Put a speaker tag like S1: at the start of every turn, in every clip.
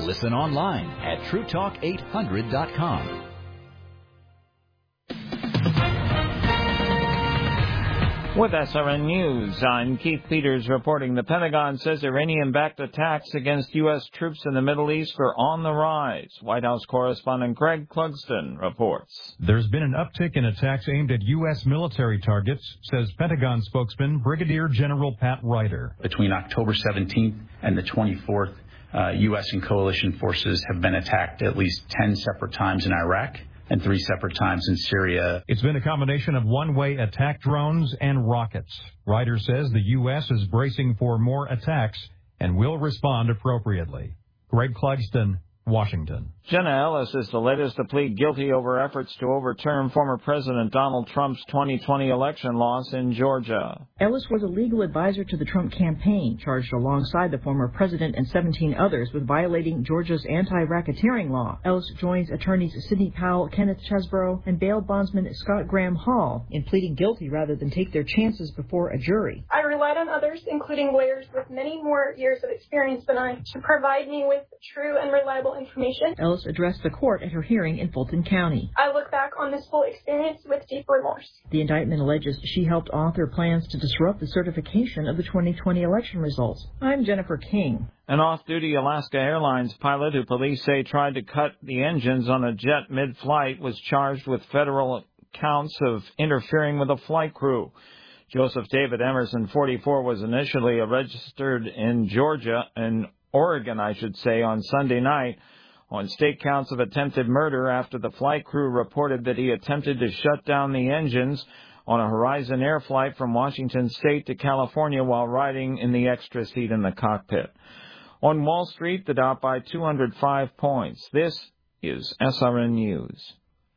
S1: listen online at TrueTalk800.com.
S2: With SRN News, I'm Keith Peters reporting the Pentagon says Iranian-backed attacks against U.S. troops in the Middle East are on the rise. White House correspondent Greg Clugston reports.
S3: There's been an uptick in attacks aimed at U.S. military targets, says Pentagon spokesman Brigadier General Pat Ryder.
S4: Between October 17th and the 24th, U.S. and coalition forces have been attacked at least 10 separate times in Iraq and 3 separate times in Syria.
S3: It's been a combination of one-way attack drones and rockets. Ryder says the U.S. is bracing for more attacks and will respond appropriately. Greg Clugston, Washington.
S2: Jenna Ellis is the latest to plead guilty over efforts to overturn former President Donald Trump's 2020 election loss in Georgia.
S5: Ellis was a legal advisor to the Trump campaign, charged alongside the former president and 17 others with violating Georgia's anti-racketeering law. Ellis joins attorneys Sidney Powell, Kenneth Chesbrough, and bail bondsman Scott Graham Hall in pleading guilty rather than take their chances before a jury.
S6: I relied on others, including lawyers with many more years of experience than I, to provide me with true and reliable information.
S5: Ellis addressed the court at her hearing in Fulton County.
S6: I look back on this full experience with deep remorse.
S5: The indictment alleges she helped author plans to disrupt the certification of the 2020 election results. I'm Jennifer King.
S2: An off-duty Alaska Airlines pilot who police say tried to cut the engines on a jet mid-flight was charged with federal counts of interfering with a flight crew. Joseph David Emerson, 44, was initially registered in Oregon, on Sunday night on state counts of attempted murder after the flight crew reported that he attempted to shut down the engines on a Horizon Air flight from Washington State to California while riding in the extra seat in the cockpit. On Wall Street, the Dow by 205 points. This is SRN News.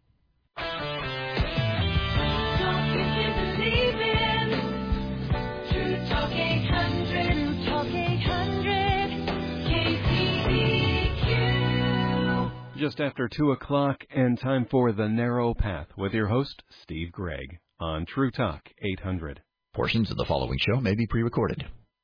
S7: Just after 2 o'clock and time for The Narrow Path with your host, Steve Gregg, on True Talk 800.
S1: Portions of the following show may be pre-recorded.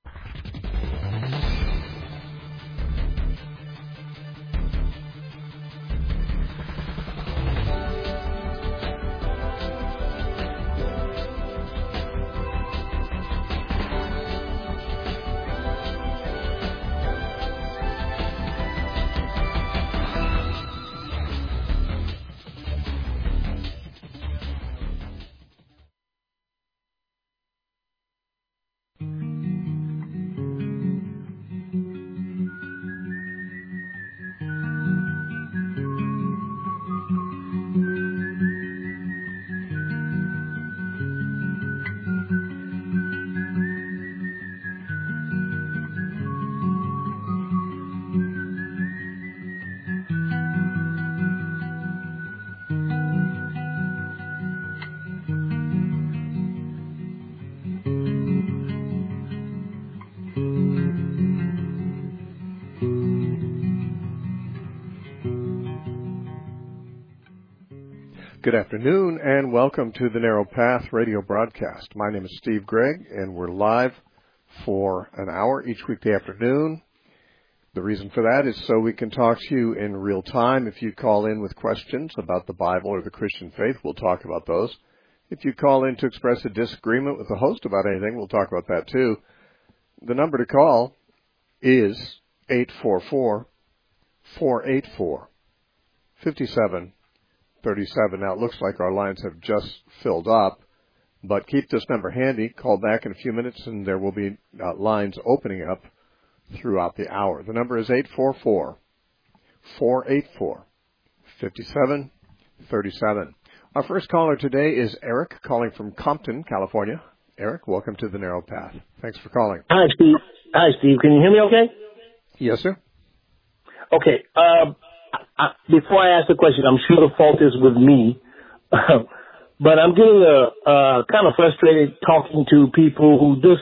S8: Good afternoon and welcome to the Narrow Path radio broadcast. My name is Steve Gregg and we're live for an hour each weekday afternoon. The reason for that is so we can talk to you in real time. If you call in with questions about the Bible or the Christian faith, we'll talk about those. If you call in to express a disagreement with the host about anything, we'll talk about that too. The number to call is 844-484-5737. Now, it looks like our lines have just filled up, but keep this number handy. Call back in a few minutes, and there will be lines opening up throughout the hour. The number is 844-484-5737. Our first caller today is Eric, calling from Compton, California. Eric, welcome to the Narrow Path. Thanks for calling.
S9: Hi, Steve. Can you hear me okay?
S8: Yes, sir.
S9: Okay. Before I ask the question, I'm sure the fault is with me, but I'm getting kind of frustrated talking to people who just,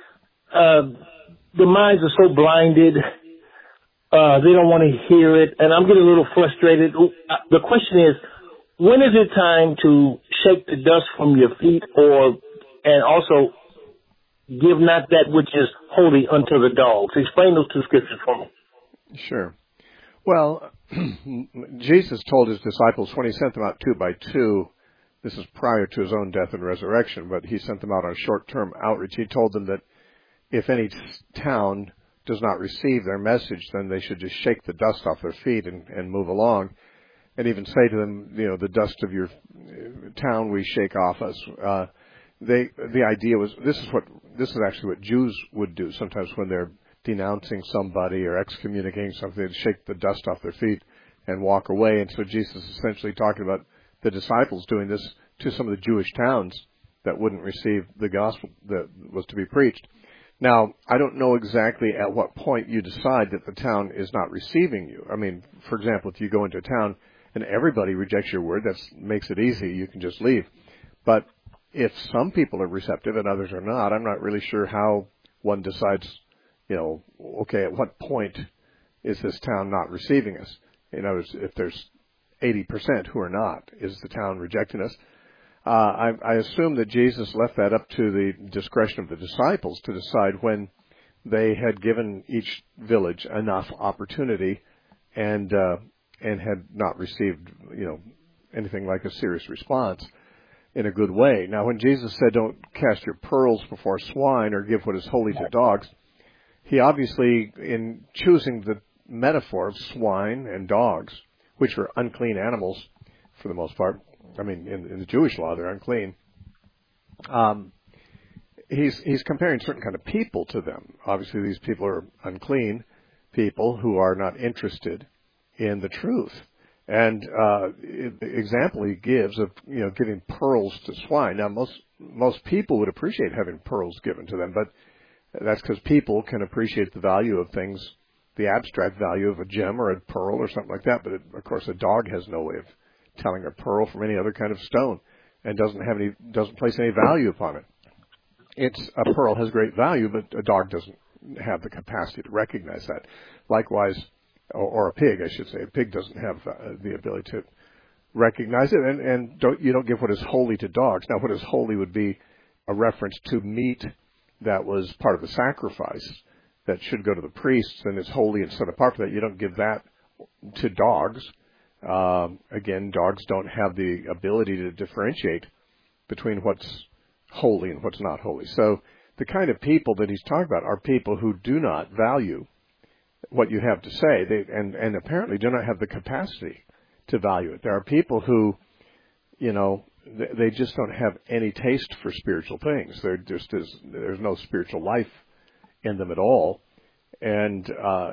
S9: their minds are so blinded, they don't want to hear it, and I'm getting a little frustrated. The question is, when is it time to shake the dust from your feet and also give not that which is holy unto the dogs? Explain those two scriptures for me.
S8: Sure. Well, Jesus told his disciples when he sent them out 2 by 2, this is prior to his own death and resurrection, but he sent them out on a short-term outreach. He told them that if any town does not receive their message, then they should just shake the dust off their feet and move along, and even say to them, the dust of your town we shake off us. The idea was this is actually what Jews would do sometimes when they're denouncing somebody or excommunicating something. They'd shake the dust off their feet and walk away. And so Jesus is essentially talking about the disciples doing this to some of the Jewish towns that wouldn't receive the gospel that was to be preached. Now, I don't know exactly at what point you decide that the town is not receiving you. I mean, for example, if you go into a town and everybody rejects your word, that makes it easy. You can just leave. But if some people are receptive and others are not, I'm not really sure how one decides, okay, at what point is this town not receiving us? In other words, if there's 80% who are not, is the town rejecting us? I assume that Jesus left that up to the discretion of the disciples to decide when they had given each village enough opportunity and had not received, anything like a serious response in a good way. Now, when Jesus said, "Don't cast your pearls before swine or give what is holy to dogs," he obviously, in choosing the metaphor of swine and dogs, which are unclean animals for the most part, I mean, in the Jewish law, they're unclean. He's comparing certain kind of people to them. Obviously, these people are unclean people who are not interested in the truth. And the example he gives of giving pearls to swine. Now, most people would appreciate having pearls given to them, but that's because people can appreciate the value of things, the abstract value of a gem or a pearl or something like that. But of course, a dog has no way of telling a pearl from any other kind of stone, and doesn't place any value upon it. A pearl has great value, but a dog doesn't have the capacity to recognize that. Likewise, or a pig, I should say. A pig doesn't have the ability to recognize it, and you don't give what is holy to dogs. Now, what is holy would be a reference to meat that was part of the sacrifice that should go to the priests and is holy and set apart for that. You don't give that to dogs. Again, dogs don't have the ability to differentiate between what's holy and what's not holy. So the kind of people that he's talking about are people who do not value what you have to say, and apparently do not have the capacity to value it. There are people who, they just don't have any taste for spiritual things. There's no spiritual life in them at all, and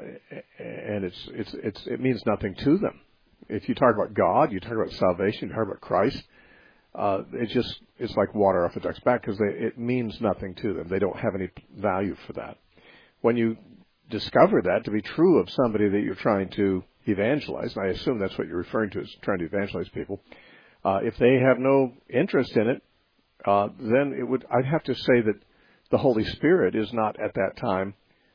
S8: it means nothing to them. If you talk about God, you talk about salvation, you talk about Christ, it's like water off a duck's back because it means nothing to them. They don't have any value for that. When you discover that to be true of somebody that you're trying to evangelize, and I assume that's what you're referring to as trying to evangelize people, if they have no interest in it, then I'd have to say that the Holy Spirit is not at that time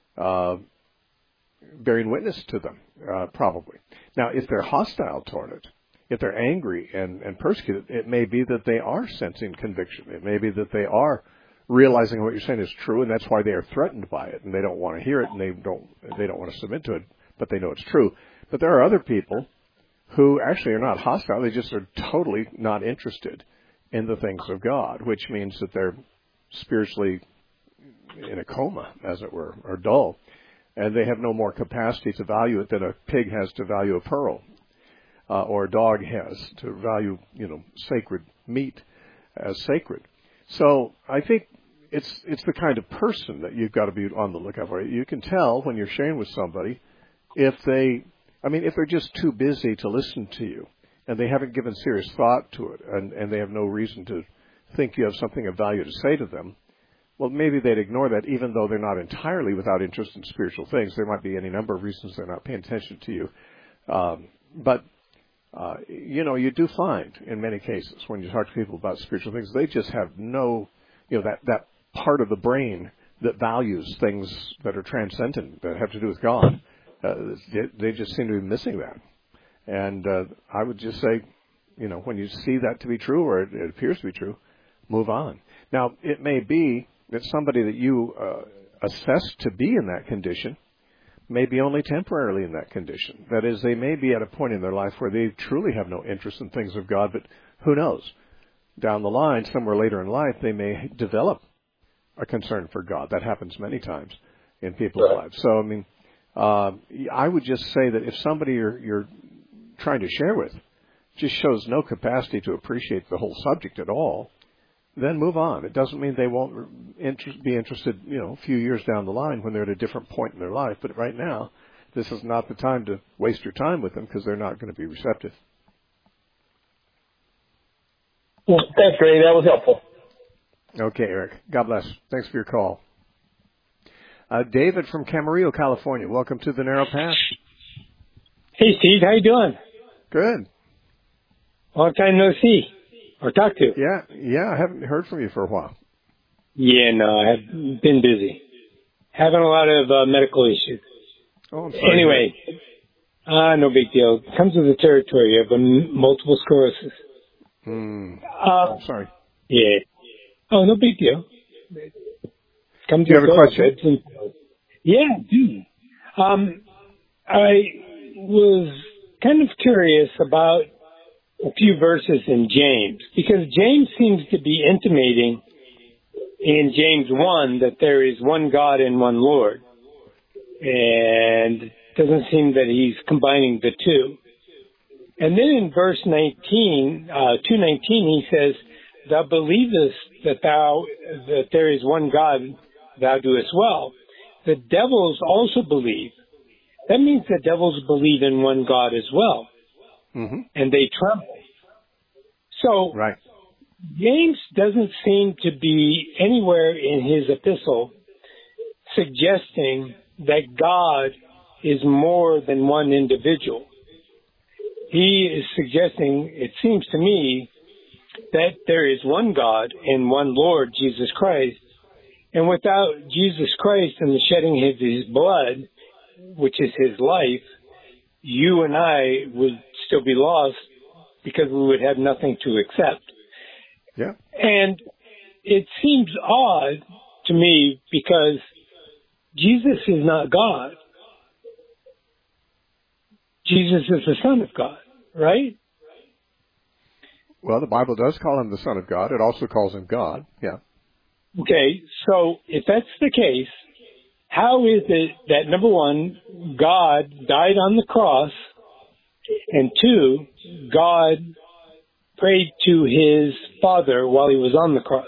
S8: bearing witness to them, probably. Now, if they're hostile toward it, if they're angry and persecuted, it may be that they are sensing conviction. It may be that they are realizing what you're saying is true, and that's why they are threatened by it, and they don't want to hear it, and they don't want to submit to it, but they know it's true. But there are other people who actually are not hostile; they just are totally not interested in the things of God, which means that they're spiritually in a coma, as it were, or dull, and they have no more capacity to value it than a pig has to value a pearl, or a dog has to value, sacred meat as sacred. So I think it's the kind of person that you've got to be on the lookout for. You can tell when you're sharing with somebody if they're just too busy to listen to you and they haven't given serious thought to it and they have no reason to think you have something of value to say to them. Well, maybe they'd ignore that even though they're not entirely without interest in spiritual things. There might be any number of reasons they're not paying attention to you. But you do find in many cases when you talk to people about spiritual things, they just have no, that part of the brain that values things that are transcendent, that have to do with God. They just seem to be missing that. And I would just say, when you see that to be true or it appears to be true, move on. Now, it may be that somebody that you assess to be in that condition may be only temporarily in that condition. That is, they may be at a point in their life where they truly have no interest in things of God, but who knows? Down the line, somewhere later in life, they may develop a concern for God. That happens many times in people's lives. So, I mean, I would just say that if somebody you're trying to share with just shows no capacity to appreciate the whole subject at all, then move on. It doesn't mean they won't be interested, a few years down the line when they're at a different point in their life. But right now, this is not the time to waste your time with them because they're not going to be receptive.
S9: Well, thanks, Ray. That was helpful.
S8: Okay, Eric. God bless. Thanks for your call. David from Camarillo, California. Welcome to the Narrow Path.
S10: Hey, Steve. How you doing?
S8: Good.
S10: Long time no see or talk to.
S8: Yeah. I haven't heard from you for a while.
S10: Yeah, no, I have been busy. Having a lot of medical issues.
S8: Oh, I'm sorry.
S10: Anyway, no big deal. It comes with the territory. You have multiple sclerosis.
S8: I'm sorry.
S10: Yeah. Oh, no big deal.
S8: Do you have a question?
S10: Yeah, I do. I was kind of curious about a few verses in James, because James seems to be intimating in James 1 that there is one God and one Lord. And it doesn't seem that he's combining the two. And then in verse 19, 2:19, he says, "Thou believest that there is one God, thou doest well." The devils also believe. That means the devils believe in one God as well.
S8: Mm-hmm.
S10: And they tremble. So
S8: right.
S10: James doesn't seem to be anywhere in his epistle suggesting that God is more than one individual. He is suggesting, it seems to me, that there is one God and one Lord, Jesus Christ. And without Jesus Christ and the shedding of his blood, which is his life, you and I would still be lost because we would have nothing to accept.
S8: Yeah.
S10: And it seems odd to me because Jesus is not God. Jesus is the Son of God, right?
S8: Well, the Bible does call him the Son of God. It also calls him God. Yeah.
S10: Okay, so if that's the case, how is it that, number one, God died on the cross, and two, God prayed to his Father while he was on the cross?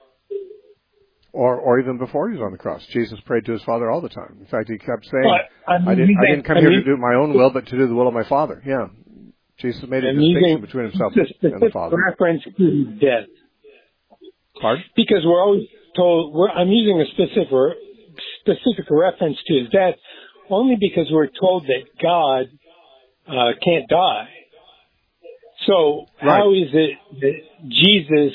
S8: Or even before he was on the cross. Jesus prayed to his Father all the time. In fact, he kept saying, I didn't come here to do my own will, but to do the will of my Father. Yeah. Jesus made a distinction between himself and the Father.
S10: Reference to his death.
S8: Pardon?
S10: Because we're always told, I'm using a specific reference to his death only because we're told that God can't die. So how is it that Jesus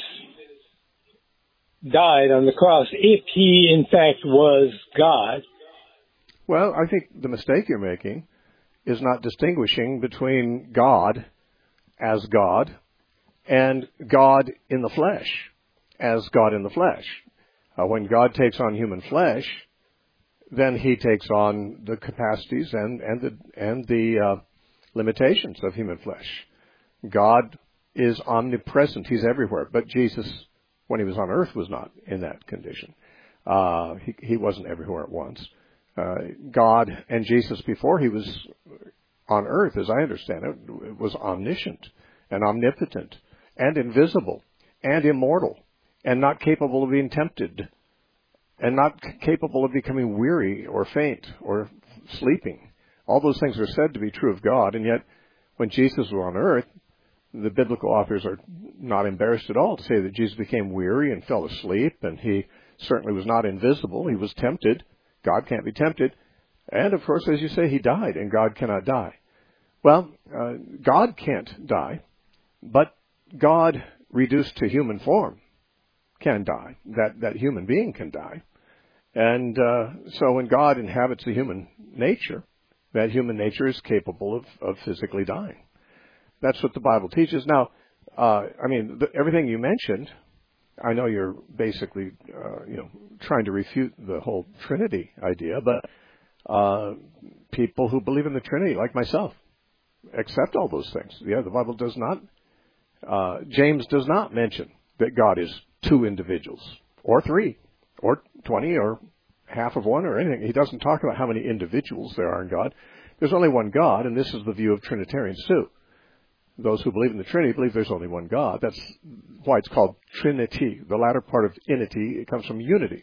S10: died on the cross if he in fact was God?
S8: Well, I think the mistake you're making is not distinguishing between God as God and God in the flesh as God in the flesh. When God takes on human flesh, then he takes on the capacities and the limitations of human flesh. God is omnipresent. He's everywhere. But Jesus, when he was on earth, was not in that condition. He wasn't everywhere at once. God and Jesus, before he was on earth, as I understand it, was omniscient and omnipotent and invisible and immortal and not capable of being tempted and not capable of becoming weary or faint or sleeping. All those things are said to be true of God, and yet when Jesus was on earth, the biblical authors are not embarrassed at all to say that Jesus became weary and fell asleep, and he certainly was not invisible. He was tempted. God can't be tempted. And, of course, as you say, he died, and God cannot die. Well, God can't die, but God reduced to human form can die. That human being can die. And so when God inhabits the human nature, that human nature is capable of physically dying. That's what the Bible teaches. Now, everything you mentioned, I know you're basically, trying to refute the whole Trinity idea, but People who believe in the Trinity, like myself, accept all those things. Yeah, the Bible does not. James does not mention that God is two individuals, or three, or 20, or half of one, or anything. He doesn't talk about how many individuals there are in God. There's only one God, and this is the view of Trinitarians too. Those who believe in the Trinity believe there's only one God. That's why it's called Trinity. The latter part of inity, it comes from unity.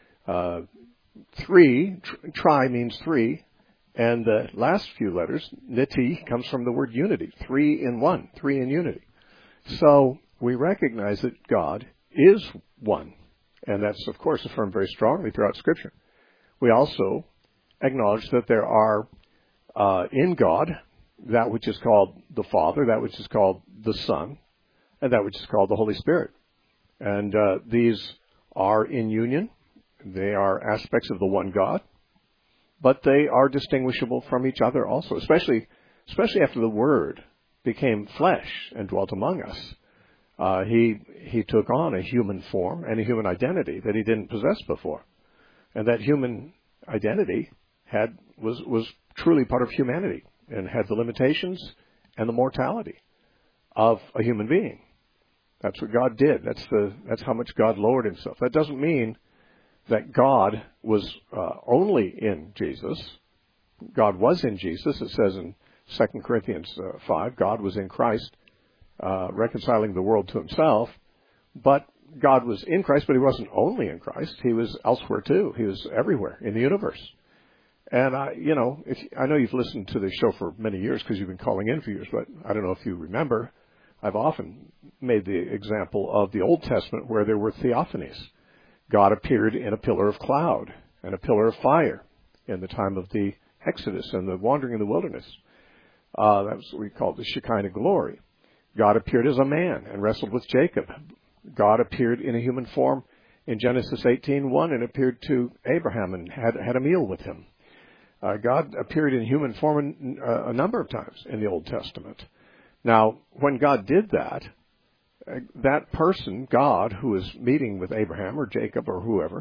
S8: Tri means three, and the last few letters, niti, comes from the word unity. 3 in 1, 3 in unity. So we recognize that God is one, and that's, of course, affirmed very strongly throughout Scripture. We also acknowledge that there are in God that which is called the Father, that which is called the Son, and that which is called the Holy Spirit. And these are in union. They are aspects of the one God, but they are distinguishable from each other also, especially after the Word became flesh and dwelt among us. He took on a human form and a human identity that he didn't possess before. And that human identity was truly part of humanity and had the limitations and the mortality of a human being. That's what God did. That's how much God lowered himself. That doesn't mean that God was only in Jesus. God was in Jesus. It says in 2 Corinthians 5, God was in Christ, reconciling the world to himself. But God was in Christ, but he wasn't only in Christ. He was elsewhere too. He was everywhere in the universe. And I know you've listened to this show for many years because you've been calling in for years, but I don't know if you remember, I've often made the example of the Old Testament where there were theophanies. God appeared in a pillar of cloud and a pillar of fire in the time of the Exodus and the wandering in the wilderness. That was what we called the Shekinah glory. God appeared as a man and wrestled with Jacob. God appeared in a human form in Genesis 18:1 and appeared to Abraham and had a meal with him. God appeared in human form a number of times in the Old Testament. Now, when God did that, that person, God, who was meeting with Abraham or Jacob or whoever,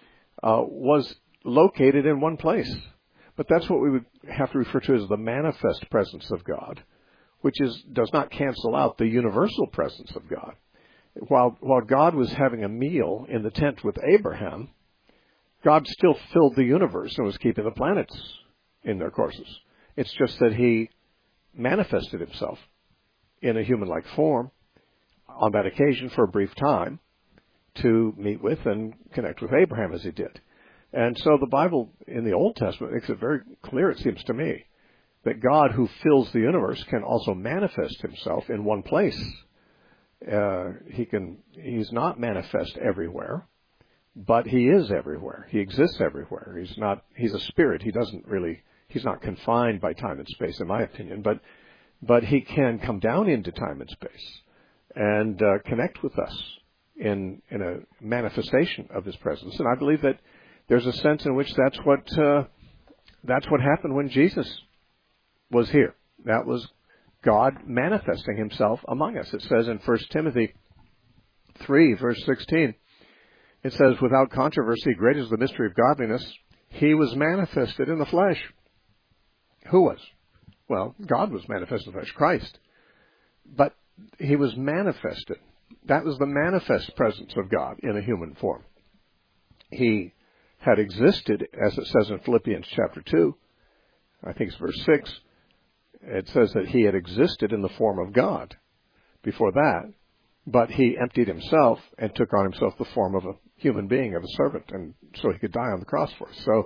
S8: was located in one place. But that's what we would have to refer to as the manifest presence of God, which does not cancel out the universal presence of God. While God was having a meal in the tent with Abraham, God still filled the universe and was keeping the planets in their courses. It's just that he manifested himself in a human-like form on that occasion for a brief time to meet with and connect with Abraham as he did. And so the Bible in the Old Testament makes it very clear, it seems to me, that God who fills the universe can also manifest himself in one place. He's not manifest everywhere, but he is everywhere. He exists everywhere. He's a spirit. He's not confined by time and space, in my opinion, but he can come down into time and space and connect with us in a manifestation of his presence. And I believe that there's a sense in which that's what happened when Jesus was here. That was God manifesting himself among us. It says in 1 Timothy 3, verse 16, it says, without controversy, great is the mystery of godliness. He was manifested in the flesh. Who was? Well, God was manifested in the flesh, Christ. But he was manifested. That was the manifest presence of God in a human form. He had existed, as it says in Philippians chapter 2, I think it's verse 6, it says that he had existed in the form of God before that, but he emptied himself and took on himself the form of a human being, of a servant, and so he could die on the cross for us. So,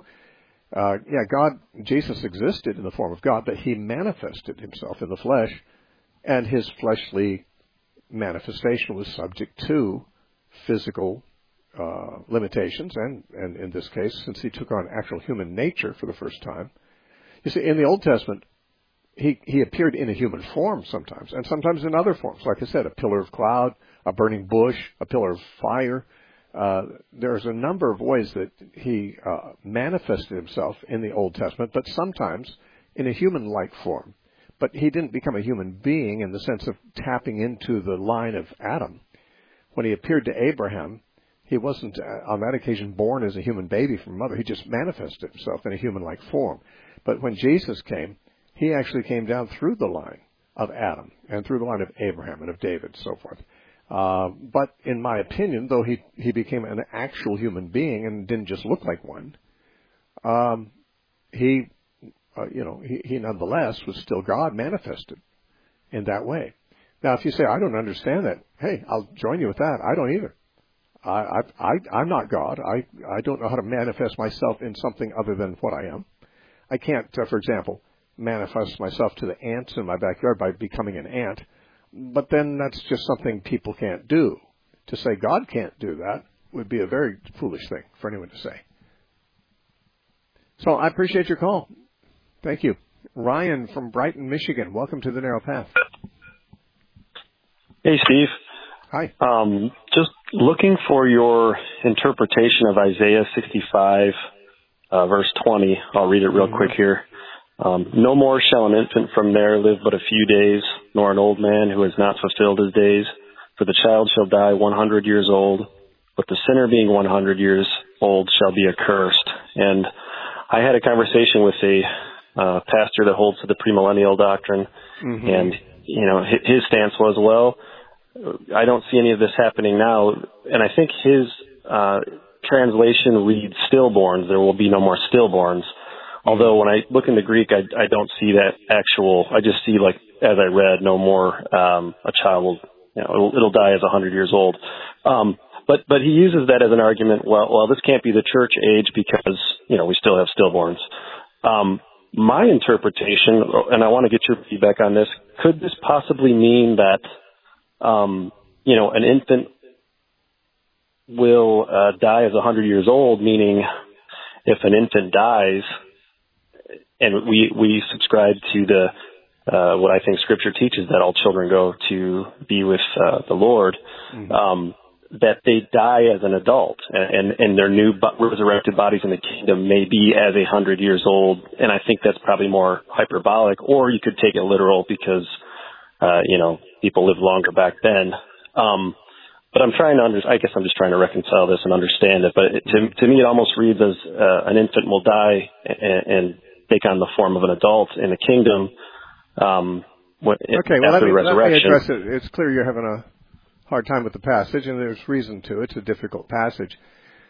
S8: Jesus existed in the form of God, but he manifested himself in the flesh, and his fleshly manifestation was subject to physical limitations, and in this case, since he took on actual human nature for the first time. You see, in the Old Testament, he appeared in a human form sometimes, and sometimes in other forms. Like I said, a pillar of cloud, a burning bush, a pillar of fire. There's a number of ways that he manifested himself in the Old Testament, but sometimes in a human-like form. But he didn't become a human being in the sense of tapping into the line of Adam. When he appeared to Abraham, He wasn't, on that occasion, born as a human baby from mother. He just manifested himself in a human-like form. But when Jesus came, he actually came down through the line of Adam and through the line of Abraham and of David, and so forth. But in my opinion, though he became an actual human being and didn't just look like one, he nonetheless was still God manifested in that way. Now, if you say, I don't understand that, hey, I'll join you with that. I don't either. I'm not God. I don't know how to manifest myself in something other than what I am. I can't, for example, manifest myself to the ants in my backyard by becoming an ant. But then that's just something people can't do. To say God can't do that would be a very foolish thing for anyone to say. So I appreciate your call. Thank you. Ryan from Brighton, Michigan. Welcome to the Narrow Path.
S11: Hey, Steve.
S8: Hi.
S11: Just looking for your interpretation of Isaiah 65, verse 20. I'll read it real quick here. No more shall an infant from there live but a few days, nor an old man who has not fulfilled his days. For the child shall die 100 years old, but the sinner being 100 years old shall be accursed. And I had a conversation with a pastor that holds to the premillennial doctrine, and his stance was, well, I don't see any of this happening now, and I think his translation reads stillborns. There will be no more stillborns. Although when I look in the Greek, I don't see that actual. I just see, like, as I read, no more a child will, it'll die as 100 years old. But he uses that as an argument. Well, this can't be the church age because we still have stillborns. My interpretation, and I want to get your feedback on this, could this possibly mean that an infant will die as 100 years old? Meaning, if an infant dies, and we subscribe to the what I think Scripture teaches, that all children go to be with the Lord, that they die as an adult, and their new resurrected bodies in the kingdom may be as 100 years old. And I think that's probably more hyperbolic, or you could take it literal because people lived longer back then. But I'm trying to I guess I'm just trying to reconcile this and understand it. But to me, it almost reads as an infant will die and take on the form of an adult in the kingdom.
S8: Okay, well, let me address it. It's clear you're having a hard time with the passage, and there's reason to. It's a difficult passage.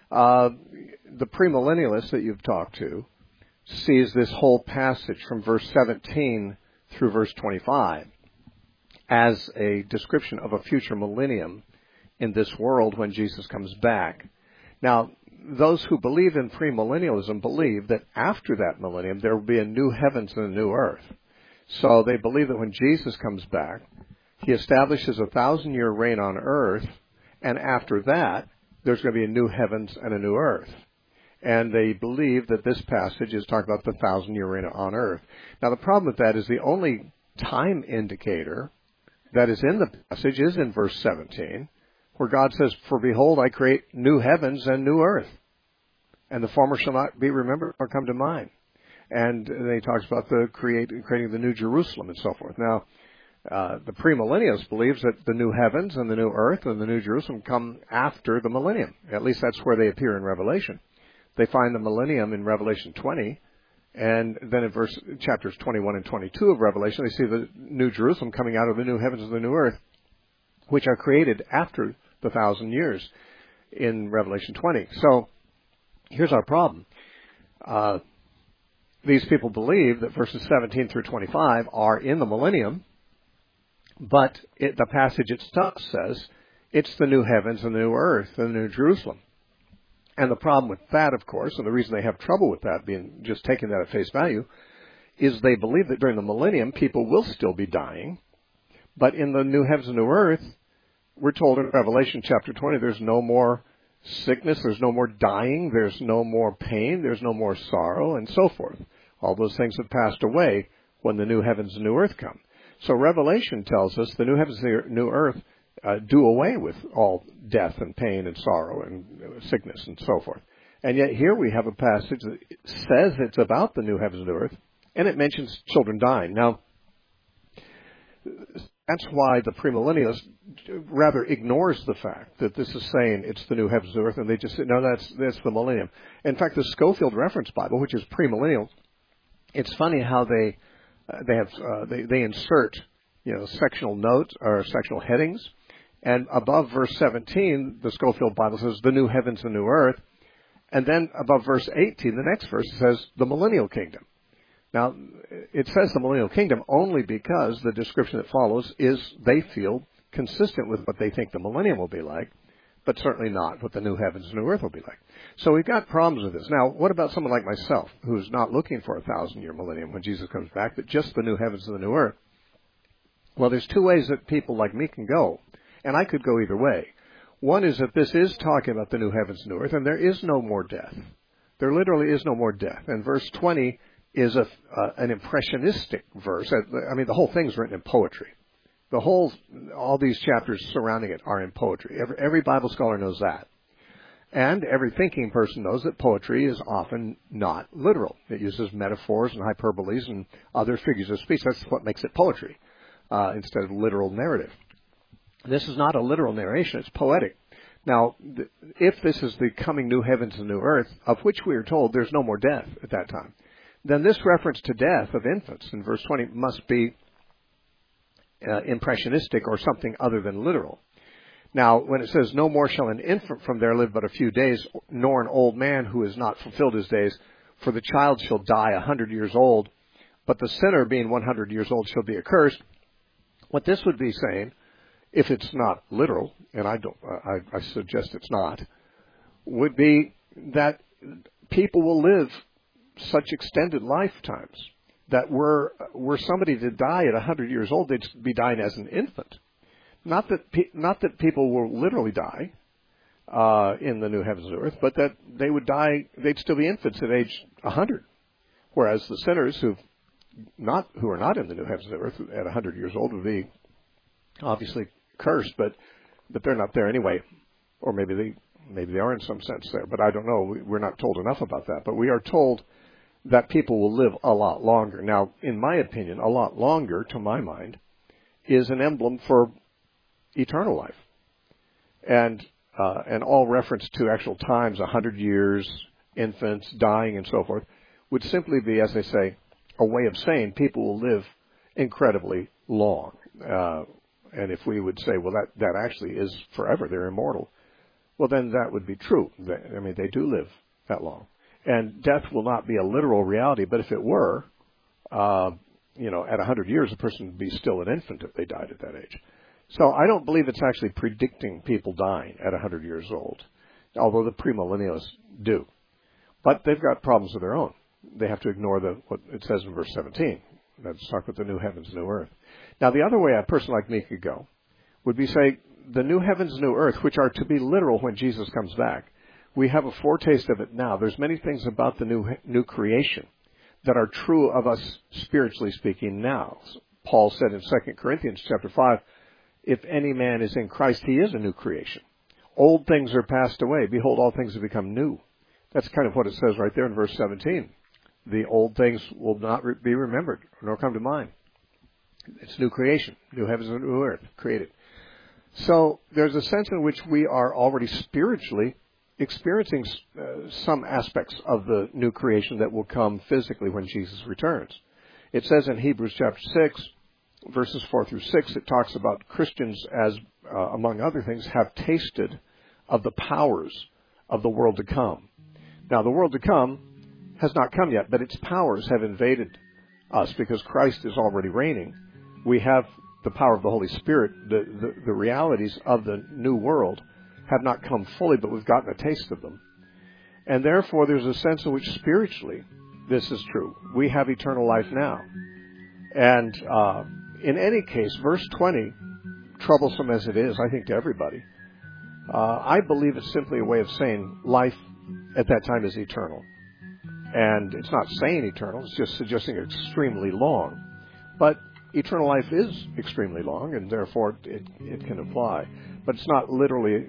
S8: The premillennialist that you've talked to sees this whole passage from verse 17 through verse 25 as a description of a future millennium in this world when Jesus comes back. Now, those who believe in premillennialism believe that after that millennium there will be a new heavens and a new earth. So they believe that when Jesus comes back, he establishes 1,000-year reign on earth, and after that, there's going to be a new heavens and a new earth. And they believe that this passage is talking about the 1,000-year reign on earth. Now, the problem with that is the only time indicator that is in the passage is in verse 17, where God says, "For behold, I create new heavens and new earth, and the former shall not be remembered or come to mind." And then he talks about creating the new Jerusalem and so forth. Now, the premillennialist believes that the new heavens and the new earth and the new Jerusalem come after the millennium. At least that's where they appear in Revelation. They find the millennium in Revelation 20, and then in chapters 21 and 22 of Revelation, they see the new Jerusalem coming out of the new heavens and the new earth, which are created after the 1,000 years in Revelation 20. So here's our problem. These people believe that verses 17 through 25 are in the millennium, but the passage itself says it's the new heavens and the new earth and the new Jerusalem. And the problem with that, of course, and the reason they have trouble with that, being just taking that at face value, is they believe that during the millennium people will still be dying, but in the new heavens and new earth, we're told in Revelation chapter 20, there's no more sickness, there's no more dying, there's no more pain, there's no more sorrow, and so forth. All those things have passed away when the new heavens and new earth come. So Revelation tells us the new heavens and the new earth do away with all death and pain and sorrow and sickness and so forth. And yet here we have a passage that says it's about the new heavens and new earth, and it mentions children dying. Now, That's why the premillennialist rather ignores the fact that this is saying it's the new heavens and earth, and they just say, no, that's the millennium. In fact, the Scofield Reference Bible, which is premillennial, it's funny how they insert, sectional notes or sectional headings, and above verse 17, the Scofield Bible says the new heavens and new earth, and then above verse 18, the next verse says the millennial kingdom. Now, it says the millennial kingdom only because the description that follows is, they feel, consistent with what they think the millennium will be like, but certainly not what the new heavens and new earth will be like. So we've got problems with this. Now, what about someone like myself, who's not looking for a 1,000-year millennium when Jesus comes back, but just the new heavens and the new earth? Well, there's two ways that people like me can go, and I could go either way. One is that this is talking about the new heavens and new earth, and there is no more death. There literally is no more death. And verse 20 is an impressionistic verse. I mean, the whole thing's written in poetry. All these chapters surrounding it are in poetry. Every Bible scholar knows that. And every thinking person knows that poetry is often not literal. It uses metaphors and hyperboles and other figures of speech. That's what makes it poetry, instead of literal narrative. This is not a literal narration. It's poetic. Now, if this is the coming new heavens and new earth, of which we are told there's no more death at that time, then this reference to death of infants in verse 20 must be impressionistic or something other than literal. Now, when it says, no more shall an infant from there live but a few days, nor an old man who has not fulfilled his days, for the child shall die 100 years old, but the sinner being 100 years old shall be accursed. What this would be saying, if it's not literal, and I suggest it's not, would be that people will live such extended lifetimes that were somebody to die at 100 years old, they'd be dying as an infant. Not that people will literally die in the new heavens and earth, but that they would die, they'd still be infants at age 100. Whereas the sinners who are not in the new heavens and earth at 100 years old would be obviously cursed, but they're not there anyway. Or maybe they are in some sense there, but I don't know. We're not told enough about that. But we are told that people will live a lot longer. Now, in my opinion, a lot longer, to my mind, is an emblem for eternal life. And all reference to actual times, 100 years, infants, dying, and so forth, would simply be, as I say, a way of saying people will live incredibly long. And if we would say, well, that actually is forever, they're immortal, well, then that would be true. I mean, they do live that long. And death will not be a literal reality, but if it were, at 100 years, a person would be still an infant if they died at that age. So I don't believe it's actually predicting people dying at 100 years old, although the premillennialists do. But they've got problems of their own. They have to ignore what it says in verse 17. Let's talk about the new heavens and new earth. Now, the other way a person like me could go would be say, the new heavens and new earth, which are to be literal when Jesus comes back, we have a foretaste of it now. There's many things about the new creation that are true of us spiritually speaking now. Paul said in 2 Corinthians chapter 5, if any man is in Christ, he is a new creation. Old things are passed away. Behold, all things have become new. That's kind of what it says right there in verse 17. The old things will not be remembered, nor come to mind. It's new creation, new heavens and new earth created. So there's a sense in which we are already spiritually experiencing some aspects of the new creation that will come physically when Jesus returns. It says in Hebrews chapter 6, verses 4 through 6, it talks about Christians as, among other things, have tasted of the powers of the world to come. Now, the world to come has not come yet, but its powers have invaded us because Christ is already reigning. We have the power of the Holy Spirit. The realities of the new world have not come fully, but we've gotten a taste of them. And therefore, there's a sense in which spiritually this is true. We have eternal life now. And in any case, verse 20, troublesome as it is, I think, to everybody, I believe it's simply a way of saying life at that time is eternal. And it's not saying eternal, it's just suggesting extremely long. But eternal life is extremely long, and therefore it can apply. But it's not literally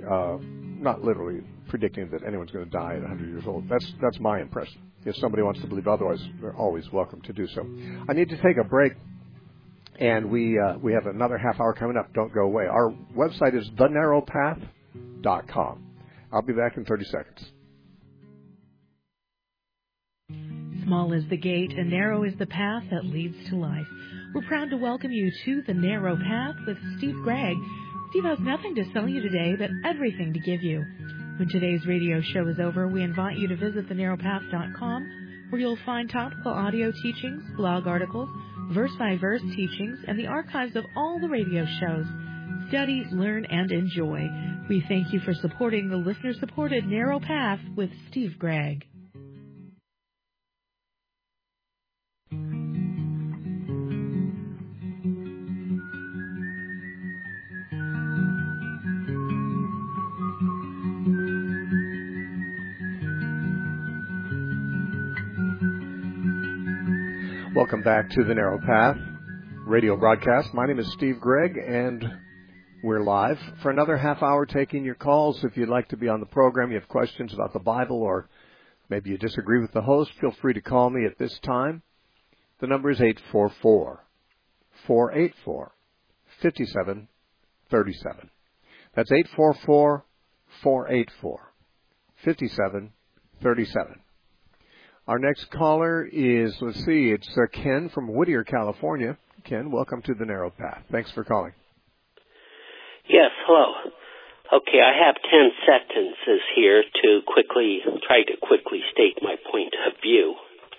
S8: predicting that anyone's going to die at 100 years old. That's my impression. If somebody wants to believe otherwise, they're always welcome to do so. I need to take a break. And we have another half hour coming up. Don't go away. Our website is thenarrowpath.com. I'll be back in 30 seconds.
S12: Small is the gate and narrow is the path that leads to life. We're proud to welcome you to The Narrow Path with Steve Gregg. Steve has nothing to sell you today, but everything to give you. When today's radio show is over, we invite you to visit thenarrowpath.com, where you'll find topical audio teachings, blog articles, verse-by-verse teachings, and the archives of all the radio shows. Study, learn, and enjoy. We thank you for supporting the listener-supported Narrow Path with Steve Gregg.
S8: Welcome back to The Narrow Path radio broadcast. My name is Steve Gregg, and we're live for another half hour taking your calls. If you'd like to be on the program, you have questions about the Bible, or maybe you disagree with the host, feel free to call me at this time. The number is 844-484-5737. That's 844-484-5737. Our next caller is, it's Ken from Whittier, California. Ken, welcome to The Narrow Path. Thanks for calling.
S13: Yes, hello. Okay, I have 10 sentences here to try to quickly state my point of view.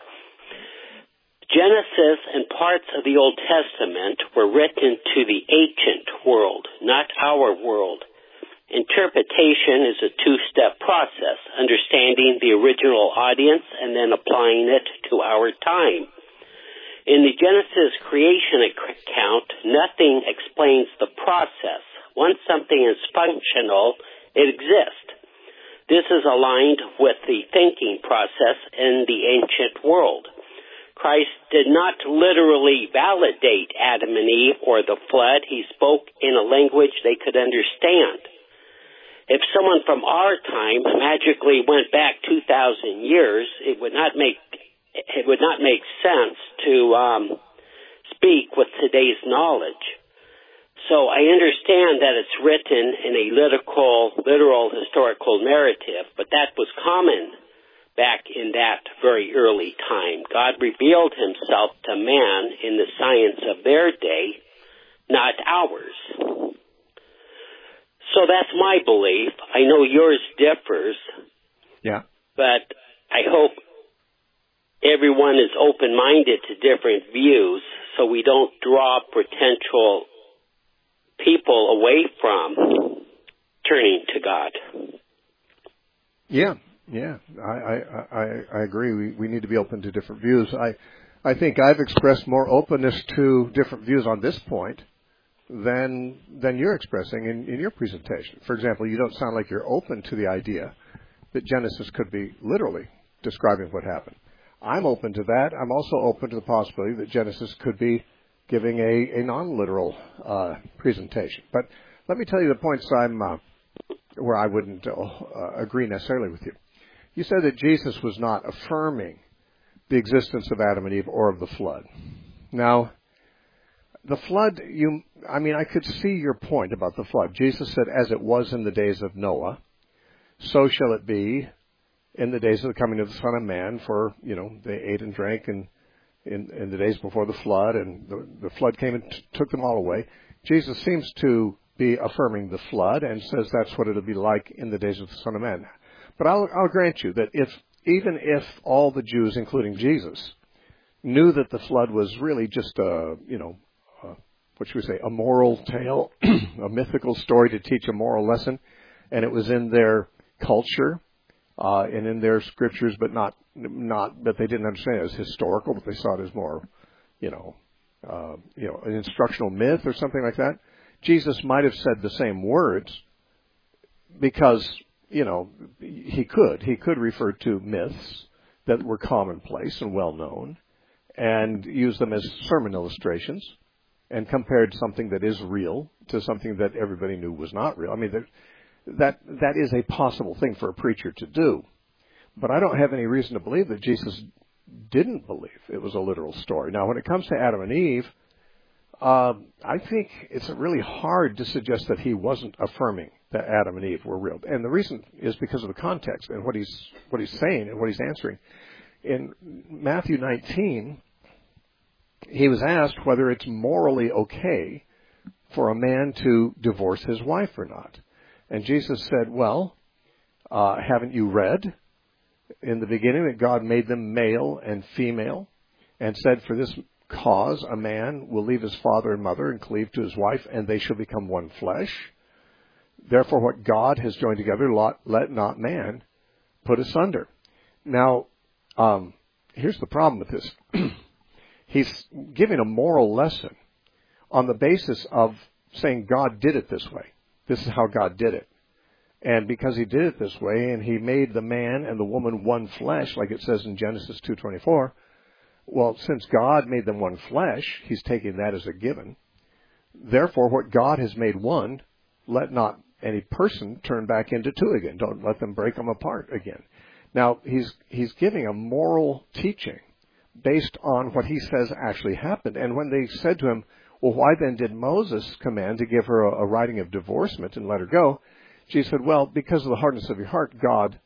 S13: Genesis and parts of the Old Testament were written to the ancient world, not our world. Interpretation is a two-step process, understanding the original audience and then applying it to our time. In the Genesis creation account, nothing explains the process. Once something is functional, it exists. This is aligned with the thinking process in the ancient world. Christ did not literally validate Adam and Eve or the flood. He spoke in a language they could understand. If someone from our time magically went back 2,000 years, it would not make sense to speak with today's knowledge. So I understand that it's written in a literal historical narrative, but that was common back in that very early time. God revealed himself to man in the science of their day, not ours. So that's my belief. I know yours differs.
S8: Yeah.
S13: But I hope everyone is open-minded to different views so we don't draw potential people away from turning to God.
S8: Yeah. I agree. We need to be open to different views. I think I've expressed more openness to different views on this point than you're expressing in your presentation. For example, you don't sound like you're open to the idea that Genesis could be literally describing what happened. I'm open to that. I'm also open to the possibility that Genesis could be giving a non-literal presentation. But let me tell you the points where I wouldn't agree necessarily with you. You said that Jesus was not affirming the existence of Adam and Eve or of the flood. Now, the flood, I could see your point about the flood. Jesus said, as it was in the days of Noah, so shall it be in the days of the coming of the Son of Man, for, they ate and drank in the days before the flood, and the flood came and took them all away. Jesus seems to be affirming the flood and says that's what it'll be like in the days of the Son of Man. But I'll grant you that even if all the Jews, including Jesus, knew that the flood was really just a moral tale, a mythical story to teach a moral lesson, and it was in their culture and in their scriptures, but not that they didn't understand it as historical, but they saw it as more, an instructional myth or something like that. Jesus might have said the same words because, he could refer to myths that were commonplace and well known and use them as sermon illustrations, and compared something that is real to something that everybody knew was not real. That is a possible thing for a preacher to do. But I don't have any reason to believe that Jesus didn't believe it was a literal story. Now, when it comes to Adam and Eve, I think it's really hard to suggest that he wasn't affirming that Adam and Eve were real. And the reason is because of the context and what he's saying and what he's answering. In Matthew 19, he was asked whether it's morally okay for a man to divorce his wife or not. And Jesus said, well, haven't you read in the beginning that God made them male and female, and said, for this cause a man will leave his father and mother and cleave to his wife, and they shall become one flesh. Therefore what God has joined together, let not man put asunder. Now, here's the problem with this. He's giving a moral lesson on the basis of saying God did it this way. This is how God did it. And because he did it this way, and he made the man and the woman one flesh, like it says in Genesis 2:24, well, since God made them one flesh, he's taking that as a given. Therefore, what God has made one, let not any person turn back into two again. Don't let them break them apart again. Now, he's giving a moral teaching based on what he says actually happened. And when they said to him, well, why then did Moses command to give her a writing of divorcement and let her go? Jesus said, well, because of the hardness of your heart, God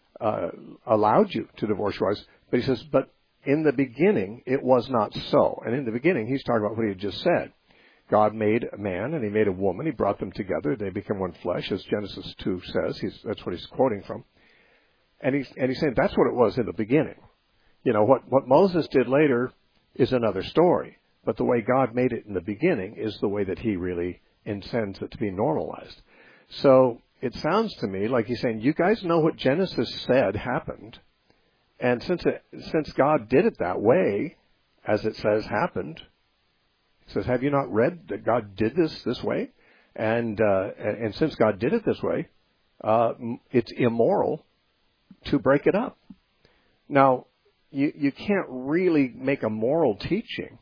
S8: allowed you to divorce your wives. But he says, but in the beginning, it was not so. And in the beginning, he's talking about what he had just said. God made a man and he made a woman. He brought them together. They became one flesh, as Genesis 2 says. That's what he's quoting from. And he's saying that's what it was in the beginning. You know, what Moses did later is another story. But the way God made it in the beginning is the way that he really intends it to be normalized. So it sounds to me like he's saying, you guys know what Genesis said happened. And since God did it that way, as it says happened, it says, have you not read that God did this way? And since God did it this way, it's immoral to break it up. Now, you can't really make a moral teaching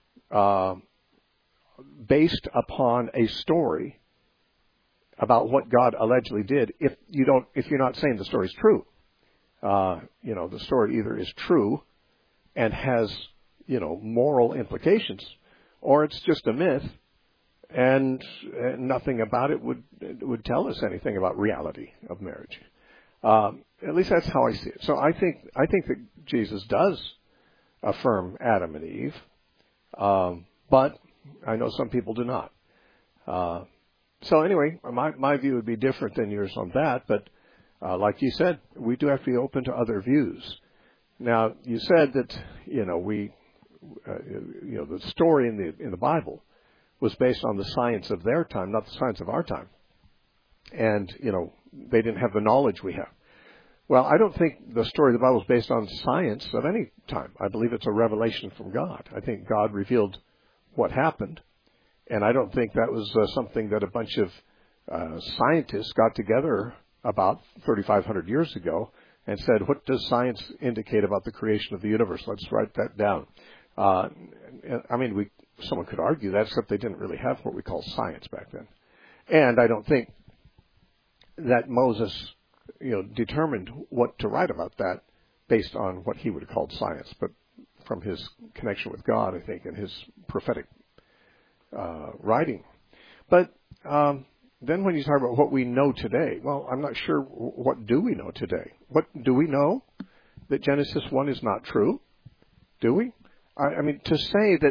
S8: based upon a story about what God allegedly did if you're not saying the story's true. The story either is true and has, moral implications, or it's just a myth and nothing about it would tell us anything about reality of marriage. At least that's how I see it. So I think that Jesus does affirm Adam and Eve, but I know some people do not. So anyway, my view would be different than yours on that, but like you said, we do have to be open to other views. Now, you said that the story in the Bible was based on the science of their time, not the science of our time, and they didn't have the knowledge we have. Well, I don't think the story of the Bible is based on science of any time. I believe it's a revelation from God. I think God revealed what happened, and I don't think that was something that a bunch of scientists got together about 3,500 years ago and said, what does science indicate about the creation of the universe? Let's write that down. Someone could argue that, except they didn't really have what we call science back then. And I don't think that Moses, determined what to write about that based on what he would have called science, but from his connection with God, I think, and his prophetic writing. But then when you talk about what we know today, well, I'm not sure what do we know today. What do we know? That Genesis 1 is not true? Do we? I mean, to say that,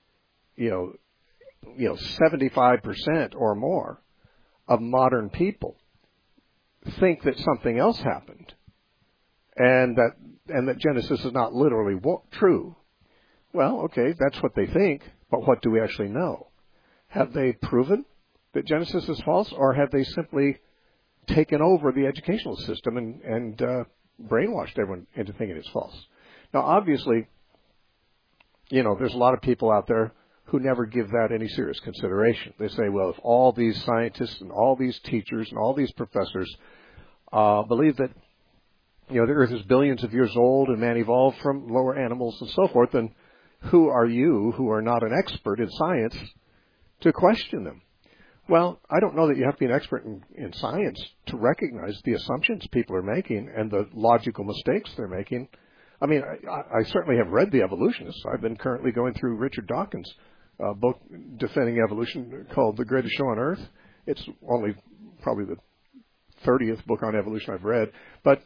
S8: 75% or more of modern people think that something else happened and that Genesis is not literally true. Well, okay, that's what they think, but what do we actually know? Have they proven that Genesis is false, or have they simply taken over the educational system and brainwashed everyone into thinking it's false? Now, obviously, there's a lot of people out there who never give that any serious consideration. They say, well, if all these scientists and all these teachers and all these professors believe that, the earth is billions of years old and man evolved from lower animals and so forth, then who are you, who are not an expert in science, to question them? Well, I don't know that you have to be an expert in science to recognize the assumptions people are making and the logical mistakes they're making. I mean, I certainly have read The Evolutionists. I've been currently going through Richard Dawkins' book defending evolution called The Greatest Show on Earth. It's only probably the 30th book on evolution I've read. But,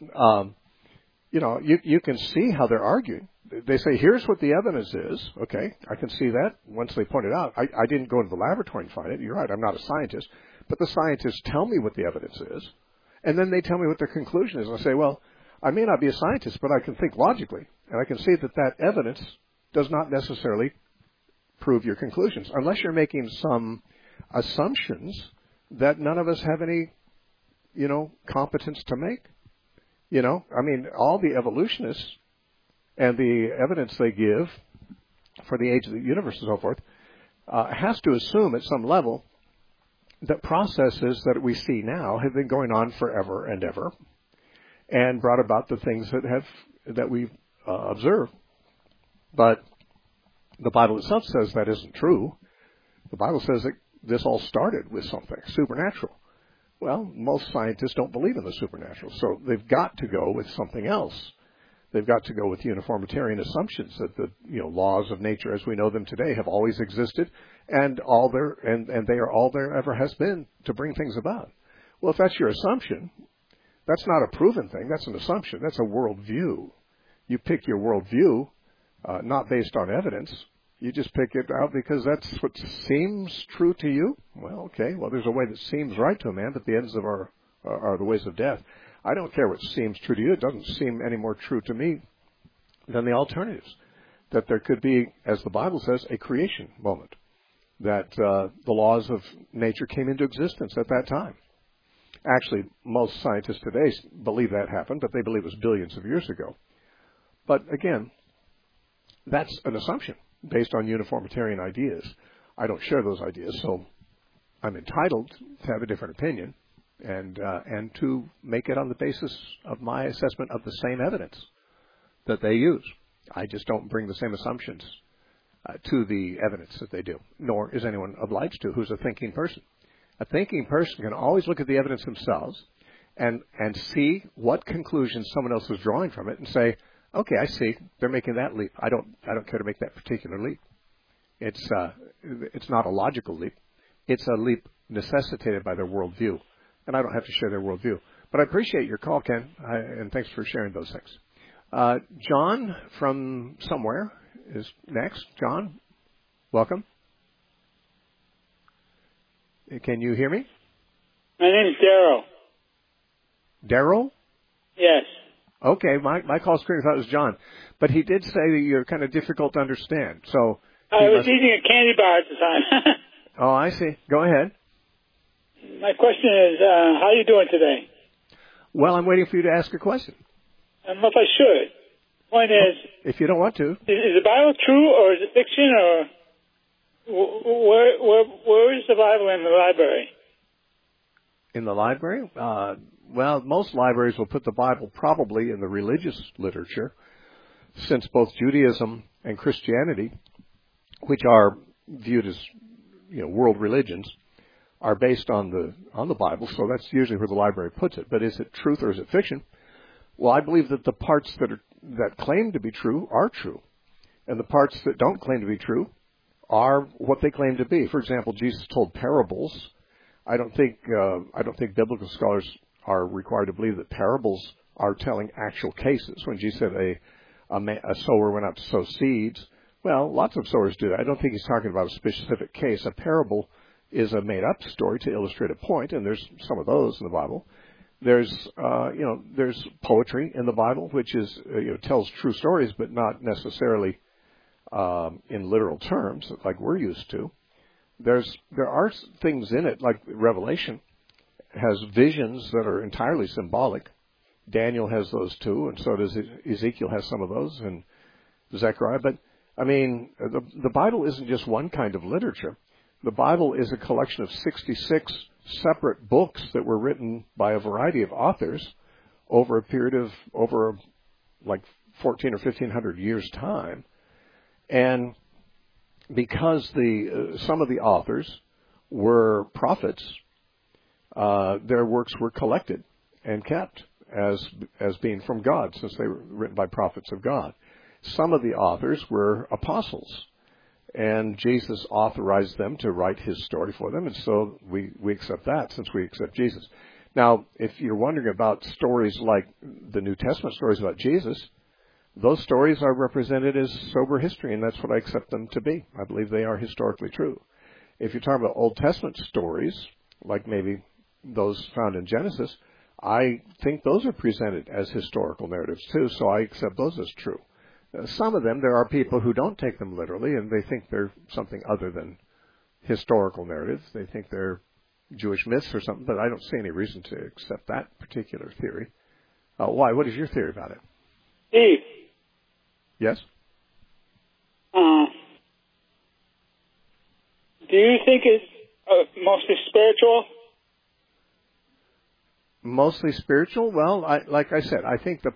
S8: you can see how they're arguing. They say, here's what the evidence is. Okay, I can see that once they point it out. I didn't go into the laboratory and find it. You're right, I'm not a scientist. But the scientists tell me what the evidence is. And then they tell me what their conclusion is. And I say, well, I may not be a scientist, but I can think logically. And I can see that evidence does not necessarily prove your conclusions, unless you're making some assumptions that none of us have any, competence to make. All the evolutionists and the evidence they give for the age of the universe and so forth has to assume at some level that processes that we see now have been going on forever and ever and brought about the things that we observe. But the Bible itself says that isn't true. The Bible says that this all started with something supernatural. Well, most scientists don't believe in the supernatural, so they've got to go with something else. They've got to go with uniformitarian assumptions that the laws of nature as we know them today have always existed, and they are all there ever has been to bring things about. Well, if that's your assumption, that's not a proven thing. That's an assumption. That's a worldview. You pick your worldview not based on evidence. You just pick it out because that's what seems true to you. Well, okay. Well, there's a way that seems right to a man, but the ends of are the ways of death. I don't care what seems true to you. It doesn't seem any more true to me than the alternatives. That there could be, as the Bible says, a creation moment. That the laws of nature came into existence at that time. Actually, most scientists today believe that happened, but they believe it was billions of years ago. But again, that's an assumption based on uniformitarian ideas. I don't share those ideas, so I'm entitled to have a different opinion and to make it on the basis of my assessment of the same evidence that they use. I just don't bring the same assumptions to the evidence that they do, nor is anyone obliged to who's a thinking person. A thinking person can always look at the evidence themselves and see what conclusions someone else is drawing from it and say, okay, I see. They're making that leap. I don't care to make that particular leap. It's not a logical leap. It's a leap necessitated by their worldview, and I don't have to share their worldview. But I appreciate your call, Ken, and thanks for sharing those things. John from somewhere is next. John, welcome. Can you hear me?
S14: My name is Darrell.
S8: Darrell?
S14: Yes.
S8: Okay, my call screen thought it was John. But he did say that you're kind of difficult to understand. So
S14: I was eating a candy bar at the time.
S8: Oh, I see. Go ahead.
S14: My question is, how are you doing today?
S8: Well, I'm waiting for you to ask a question.
S14: I don't know if I should. Point is...
S8: If you don't want to.
S14: Is the Bible true or is it fiction or... Where is the Bible in the library?
S8: In the library? Well, most libraries will put the Bible probably in the religious literature, since both Judaism and Christianity, which are viewed as world religions, are based on the Bible. So that's usually where the library puts it. But is it truth or is it fiction? Well, I believe that the parts that claim to be true are true, and the parts that don't claim to be true are what they claim to be. For example, Jesus told parables. I don't think biblical scholars are required to believe that parables are telling actual cases. When Jesus said a sower went out to sow seeds, well, lots of sowers do that. I don't think he's talking about a specific case. A parable is a made-up story to illustrate a point, and there's some of those in the Bible. There's poetry in the Bible, which is tells true stories, but not necessarily in literal terms like we're used to. There are things in it, like Revelation has visions that are entirely symbolic. Daniel has those too, and so does Ezekiel has some of those, and Zechariah. But I mean, the Bible isn't just one kind of literature. The Bible is a collection of 66 separate books that were written by a variety of authors over a period of like 1,400 or 1,500 years' time. And because some of the authors were prophets, their works were collected and kept as being from God, since they were written by prophets of God. Some of the authors were apostles, and Jesus authorized them to write his story for them, and so we accept that since we accept Jesus. Now, if you're wondering about stories like the New Testament stories about Jesus, those stories are represented as sober history, and that's what I accept them to be. I believe they are historically true. If you're talking about Old Testament stories, like maybe those found in Genesis, I think those are presented as historical narratives too, so I accept those as true. Some of them, there are people who don't take them literally, and they think they're something other than historical narratives. They think they're Jewish myths or something, but I don't see any reason to accept that particular theory. Why? What is your theory about it?
S14: Steve.
S8: Yes?
S14: Do you think it's mostly spiritual?
S8: Mostly spiritual? Well, like I said, I think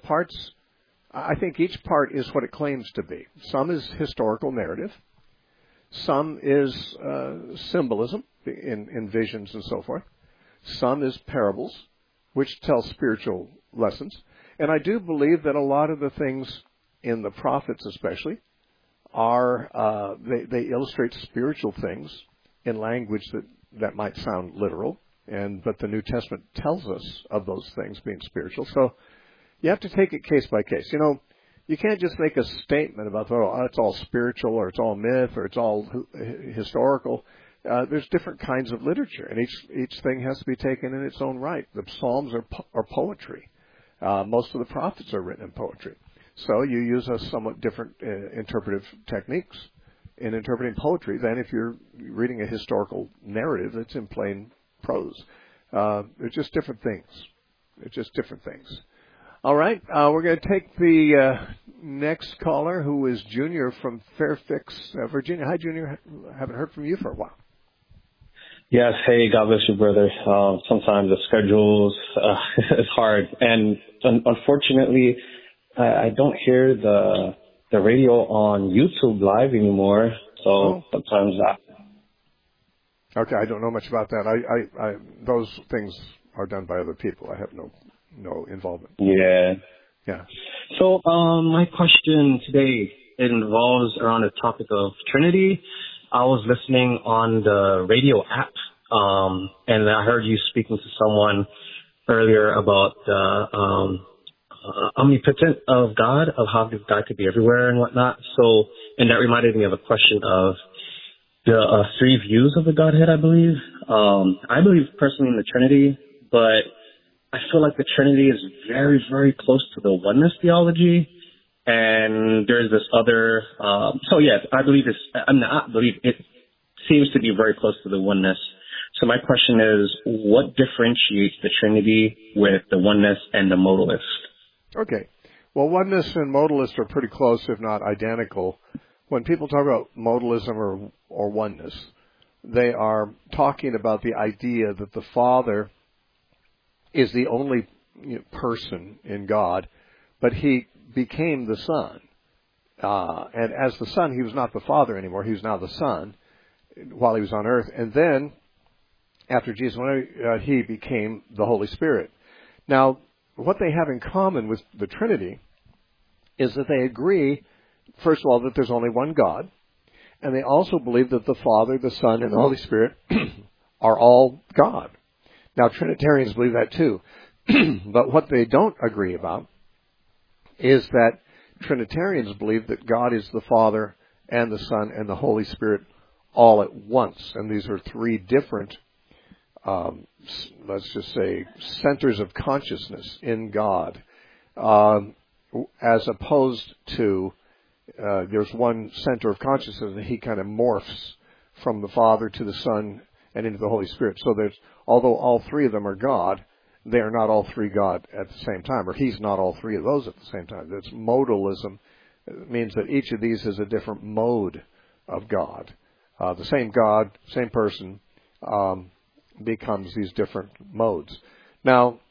S8: each part is what it claims to be. Some is historical narrative. Some is symbolism in visions and so forth. Some is parables, which tell spiritual lessons. And I do believe that a lot of the things in the prophets especially are, they illustrate spiritual things in language that might sound literal, but the New Testament tells us of those things being spiritual. So you have to take it case by case. You know, you can't just make a statement about, it's all spiritual, or it's all myth, or it's all historical. There's different kinds of literature, and each thing has to be taken in its own right. The Psalms are poetry. Most of the prophets are written in poetry. So you use a somewhat different interpretive techniques in interpreting poetry than if you're reading a historical narrative that's in plain prose. They're just different things. All right, we're going to take the next caller, who is Junior from Fairfax, Virginia. Hi, Junior. Haven't heard from you for a while.
S15: Yes. Hey, God bless you, brother. Sometimes the schedules is hard, and unfortunately, I don't hear the radio on YouTube live anymore. So sometimes
S8: Okay, I don't know much about that. I those things are done by other people. I have no involvement.
S15: Yeah.
S8: Yeah.
S15: So my question today, it involves around the topic of Trinity. I was listening on the radio app, and I heard you speaking to someone earlier about the omnipotent of God, of how God could be everywhere and whatnot. So, and that reminded me of a question of the three views of the Godhead, I believe. I believe personally in the Trinity, but I feel like the Trinity is very, very close to the oneness theology. And there's this other, it seems to be very close to the oneness. So my question is, what differentiates the Trinity with the oneness and the modalist?
S8: Okay. Well, oneness and modalist are pretty close, if not identical. When people talk about modalism or oneness, they are talking about the idea that the Father is the only person in God, but he became the Son. And as the Son, he was not the Father anymore. He was now the Son while he was on earth. And then, after Jesus went, he became the Holy Spirit. Now, what they have in common with the Trinity is that they agree, first of all, that there's only one God. And they also believe that the Father, the Son, and the Holy Spirit are all God. Now, Trinitarians believe that too. But what they don't agree about is that Trinitarians believe that God is the Father and the Son and the Holy Spirit all at once. And these are three different, let's just say, centers of consciousness in God, as opposed to there's one center of consciousness and he kind of morphs from the Father to the Son and into the Holy Spirit. So although all three of them are God, they are not all three God at the same time, or he's not all three of those at the same time. That's modalism. It means that each of these is a different mode of God. The same God, same person, becomes these different modes. Now,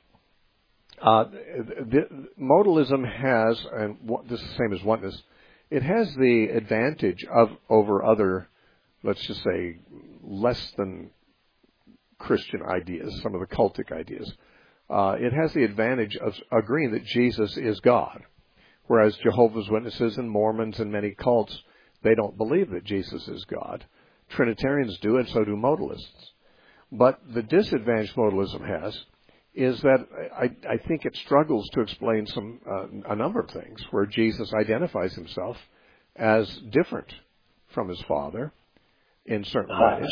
S8: modalism has, and this is the same as oneness, it has the advantage over other, let's just say, less than Christian ideas, some of the cultic ideas. It has the advantage of agreeing that Jesus is God, whereas Jehovah's Witnesses and Mormons and many cults, They don't believe that Jesus is God. Trinitarians do, and so do modalists. But the disadvantage modalism has is that I think it struggles to explain a number of things where Jesus identifies himself as different from his Father in certain ways.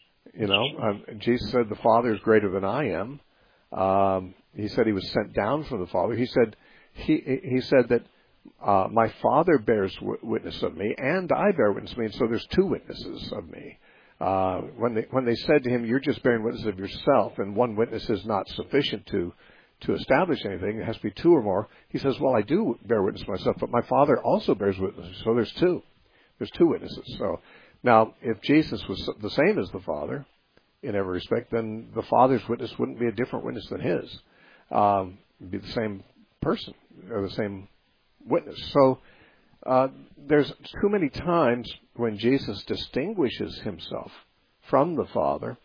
S8: Jesus said the Father is greater than I am. He said he was sent down from the Father. He said that my Father bears witness of me, and I bear witness of me. And so there's two witnesses of me. When they said to him, "You're just bearing witness of yourself, and one witness is not sufficient to establish anything. It has to be two or more." He says, "Well, I do bear witness of myself, but my Father also bears witness." So there's two. There's two witnesses. So now, if Jesus was the same as the Father in every respect, then the Father's witness wouldn't be a different witness than his. It'd be the same person or the same witness. So there's too many times when Jesus distinguishes himself from the Father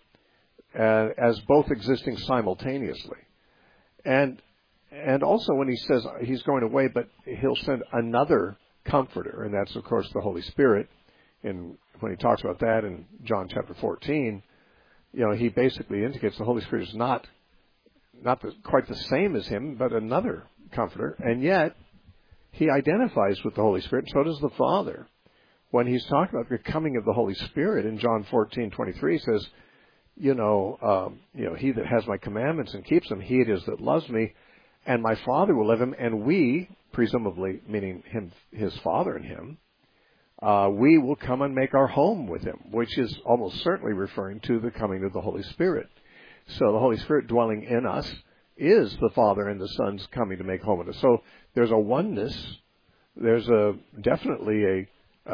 S8: as both existing simultaneously. And also when he says he's going away, but he'll send another Comforter, and that's, of course, the Holy Spirit. And when he talks about that in John chapter 14, he basically indicates the Holy Spirit is not quite the same as him, but another Comforter. And yet, he identifies with the Holy Spirit, and so does the Father. When he's talking about the coming of the Holy Spirit in John 14:23, he says, he that has my commandments and keeps them, he it is that loves me, and my Father will love him, and we, presumably meaning him, his Father and him, we will come and make our home with him, which is almost certainly referring to the coming of the Holy Spirit. So the Holy Spirit dwelling in us is the Father and the Son's coming to make home with us. So there's a oneness. There's definitely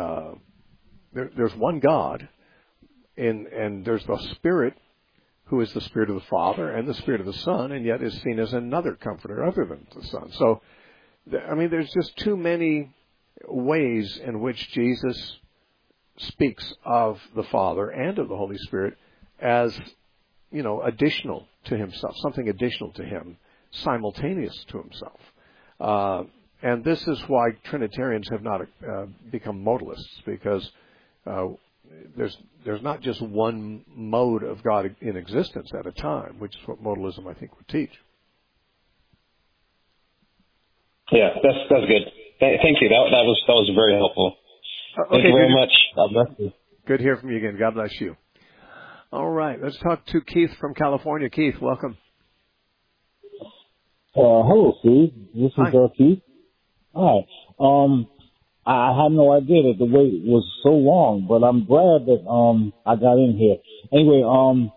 S8: there's one God, and there's the Spirit, who is the Spirit of the Father and the Spirit of the Son, and yet is seen as another Comforter other than the Son. So, there's just too many ways in which Jesus speaks of the Father and of the Holy Spirit as, additional to himself, something additional to him, simultaneous to himself. And this is why Trinitarians have not become modalists, because there's not just one mode of God in existence at a time, which is what modalism, I think, would teach.
S11: Yeah, that's good. Thank you. That was very helpful. Thank you very much. God bless you.
S8: Good to hear from you again. God bless you. All right, let's talk to Keith from California. Keith, welcome.
S16: Hello, Steve. This is Keith. Hi. I had no idea that the wait was so long, but I'm glad that I got in here. Anyway,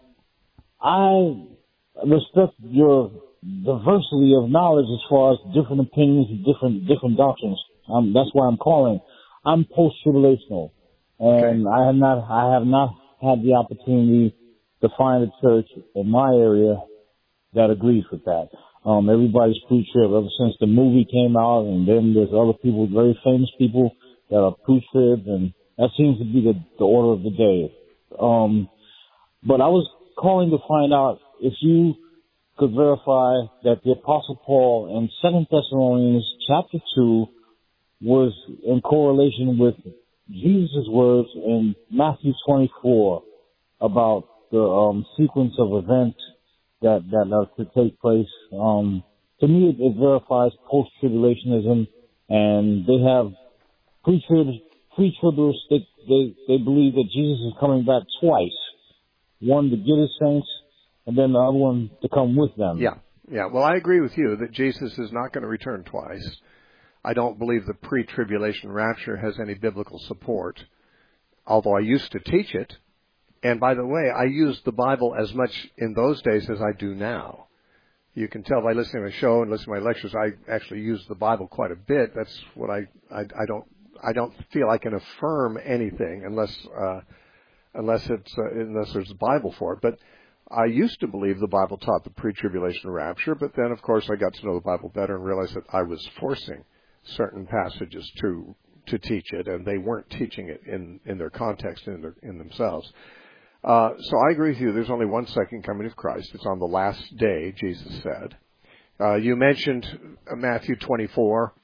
S16: I respect your diversity of knowledge as far as different opinions and different doctrines. That's why I'm calling. I'm post-tribulational, and okay. I have not had the opportunity to find a church in my area that agrees with that. Everybody's pre-trib ever since the movie came out, and then there's other people, very famous people that are pre-trib, and that seems to be the order of the day. But I was calling to find out if you could verify that the Apostle Paul in 2 Thessalonians chapter 2 was in correlation with Jesus' words in Matthew 24 about the sequence of events that could take place. To me, it verifies post-tribulationism, and they have pre-tribulars. They believe that Jesus is coming back twice, one to get his saints, and then the other one to come with them.
S8: Yeah. Well, I agree with you that Jesus is not going to return twice. I don't believe the pre-tribulation rapture has any biblical support, although I used to teach it. And by the way, I used the Bible as much in those days as I do now. You can tell by listening to my show and listening to my lectures, I actually use the Bible quite a bit. That's what I don't feel I can affirm anything unless there's a Bible for it. But I used to believe the Bible taught the pre-tribulation rapture, but then of course I got to know the Bible better and realized that I was forcing certain passages to teach it, and they weren't teaching it in their context in themselves. So I agree with you. There's only one second coming of Christ. It's on the last day, Jesus said. You mentioned Matthew 24,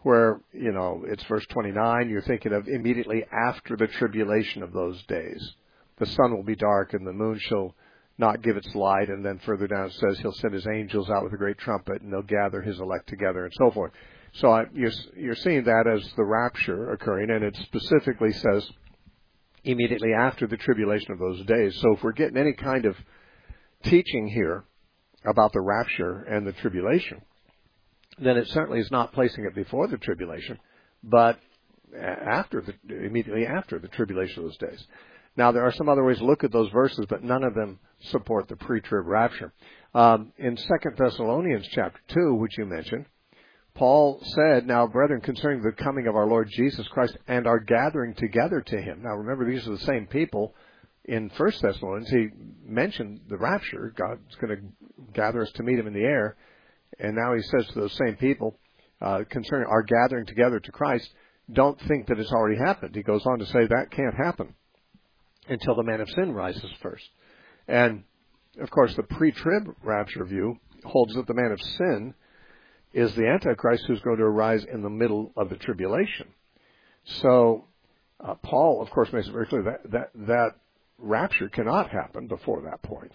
S8: where, it's verse 29, you're thinking of immediately after the tribulation of those days. The sun will be dark and the moon shall not give its light. And then further down it says he'll send his angels out with a great trumpet and they'll gather his elect together and so forth. So you're seeing that as the rapture occurring, and it specifically says immediately after the tribulation of those days. So if we're getting any kind of teaching here about the rapture and the tribulation, then it certainly is not placing it before the tribulation, but immediately after the tribulation of those days. Now, there are some other ways to look at those verses, but none of them support the pre-trib rapture. In 2 Thessalonians chapter 2, which you mentioned, Paul said, "Now, brethren, concerning the coming of our Lord Jesus Christ and our gathering together to him." Now, remember, these are the same people. In 1 Thessalonians, he mentioned the rapture. God's going to gather us to meet him in the air. And now he says to those same people, concerning our gathering together to Christ, don't think that it's already happened. He goes on to say that can't happen until the man of sin rises first. And, of course, the pre-trib rapture view holds that the man of sin is the Antichrist who's going to arise in the middle of the tribulation. So Paul, of course, makes it very clear that rapture cannot happen before that point.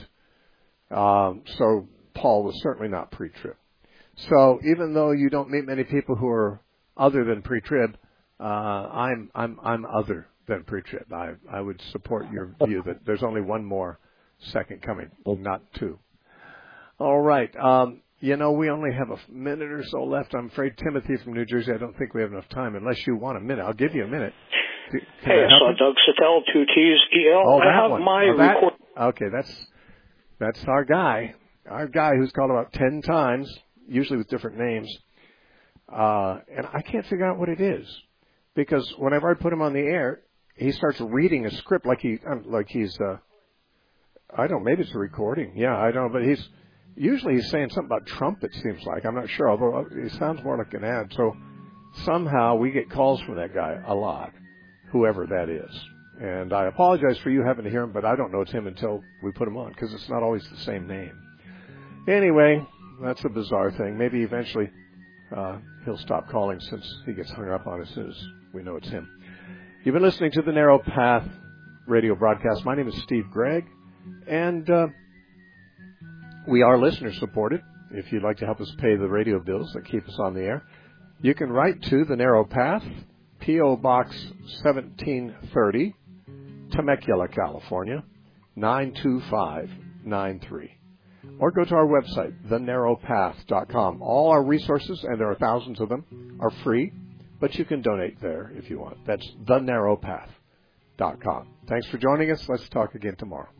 S8: So Paul was certainly not pre-trib. So even though you don't meet many people who are other than pre-trib, I'm other than pre-trib. I would support your view that there's only one more second coming, not two. All right. We only have a minute or so left. I'm afraid, Timothy from New Jersey, I don't think we have enough time. Unless you want a minute, I'll give you a minute.
S17: Hey, it's Doug Sattel, 2 T's, E-L.
S8: Oh,
S17: I have
S8: one.
S17: my record.
S8: Okay, that's our guy. Our guy who's called about 10 times, usually with different names. And I can't figure out what it is. Because whenever I put him on the air, he starts reading a script like he's, I don't know, maybe it's a recording. Yeah, I don't know, but usually he's saying something about Trump, it seems like. I'm not sure, although it sounds more like an ad. So somehow we get calls from that guy a lot, whoever that is. And I apologize for you having to hear him, but I don't know it's him until we put him on, because it's not always the same name. Anyway, that's a bizarre thing. Maybe eventually he'll stop calling since he gets hung up on as soon as we know it's him. You've been listening to the Narrow Path radio broadcast. My name is Steve Gregg, and we are listener-supported. If you'd like to help us pay the radio bills that keep us on the air, you can write to The Narrow Path, P.O. Box 1730, Temecula, California, 92593. Or go to our website, thenarrowpath.com. All our resources, and there are thousands of them, are free, but you can donate there if you want. That's thenarrowpath.com. Thanks for joining us. Let's talk again tomorrow.